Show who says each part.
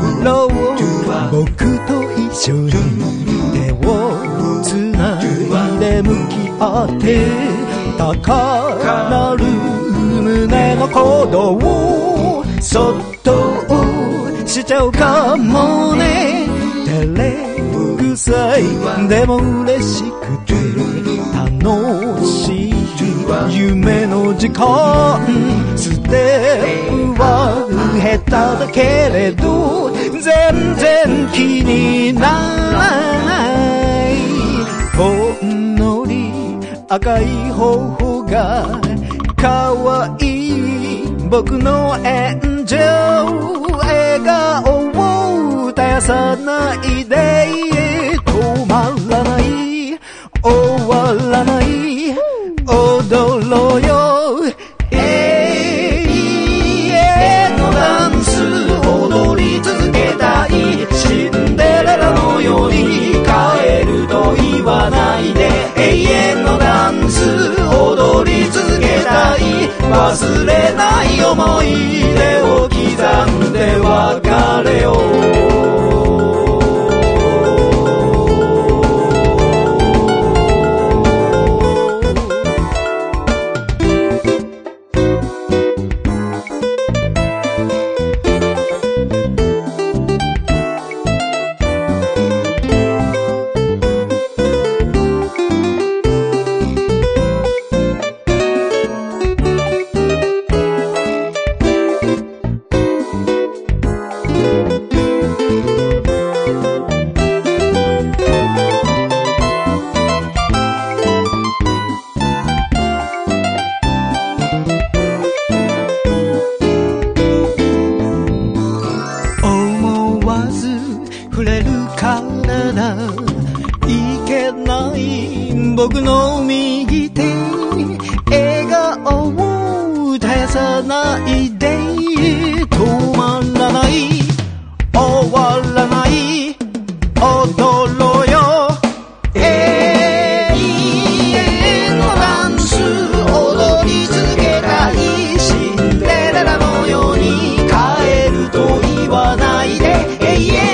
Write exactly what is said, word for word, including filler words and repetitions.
Speaker 1: ろう僕と一緒に手をつないで向き合って高鳴る胸の鼓動をそっとしちゃうかもね照れくさいでも嬉しくて楽しい夢の時間ステップは下手だけれど全然気にならないほんのり赤い頬が可愛い僕のエンジェル笑顔を絶やさないで止まらない終わらない踊ろうよ永遠のダンス踊り続けたいシンデレラのように帰ると言わないで永遠のダンス踊り続けたい忘れない思い出を刻んで別れよう触れる体いけない僕の右手笑顔を絶やさないで止まらない終わらない踊ろうよ永遠のダンス踊り続けたいシンデレラのように帰ると言わないで永遠